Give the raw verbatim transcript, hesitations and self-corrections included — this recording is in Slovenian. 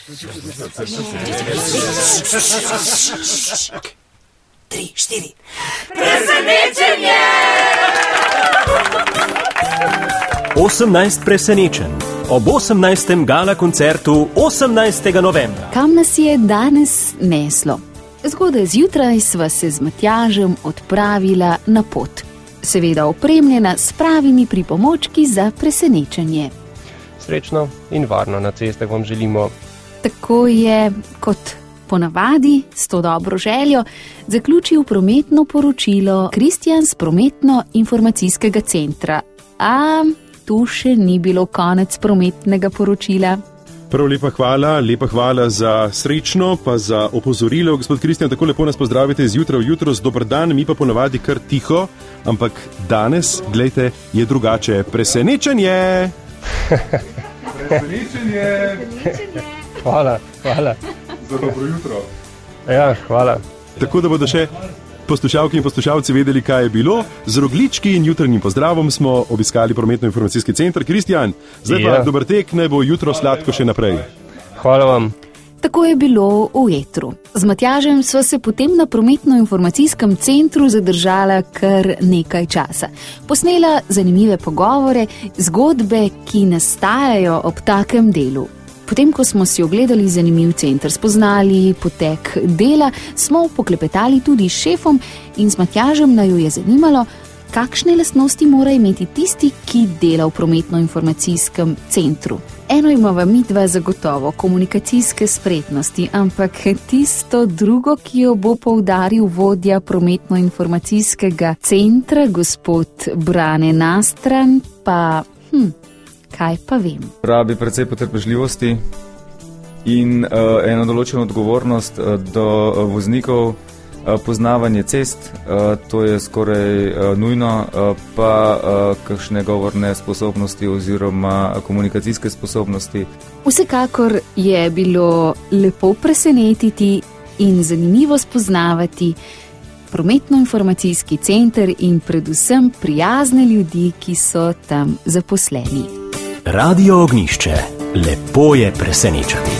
Tri, štiri. Presenečenje! osemnajst presenečenj ob osemnajstem gala koncertu osemnajstega novembra. Kam nas je danes neslo? Zgodaj zjutraj sva se z Matjažem odpravila na pot. Seveda opremljena s pravimi pripomočki za presenečenje. Srečno in varno na cestah vam želimo. Tako je, kot ponavadi, s to dobro željo, zaključil prometno poročilo Kristjan z prometno-informacijskega centra. A tu še ni bilo konec prometnega poročila. Prav lepa hvala, lepa hvala za srečno, pa za opozorilo. Gospod Kristjan, tako lepo nas pozdravite zjutraj v jutro, z dober dan, mi pa ponavadi kar tiho, ampak danes, glejte, je drugače. Presenečenje! Presenečenje! Hvala, hvala. Za dobro jutro. Ja, hvala. Tako da bodo še poslušalke in poslušalci vedeli, kaj je bilo. Z roglički in jutrnjim pozdravom smo obiskali prometno-informacijski center. Kristjan, zdaj pa Ja. dober tek, naj bo jutro sladko še naprej. Hvala vam. Tako je bilo v etru. Z Matjažem sva se potem na prometno-informacijskem centru zadržala kar nekaj časa. Posnela zanimive pogovore, zgodbe, ki nastajajo ob takem delu. Potem, ko smo si ogledali zanimiv center, spoznali potek dela, smo poklepetali tudi s šefom in z Matjažem naju je zanimalo, kakšne lastnosti mora imeti tisti, ki dela v prometno-informacijskem centru. Eno imava midva zagotovo, komunikacijske spretnosti, ampak tisto drugo, ki jo bo poudaril vodja prometno-informacijskega centra, gospod Brane Nastran, pa hm, kaj pa vem. Rabi precej potrpežljivosti in uh, eno določeno odgovornost uh, do uh, voznikov, uh, poznavanje cest, uh, to je skoraj uh, nujno, uh, pa uh, kakšne govorne sposobnosti oziroma komunikacijske sposobnosti. Vsekakor je bilo lepo presenetiti in zanimivo spoznavati prometno-informacijski center in predvsem prijazne ljudi, ki so tam zaposleni. Radio Ognjišče. Lepo je presenečati.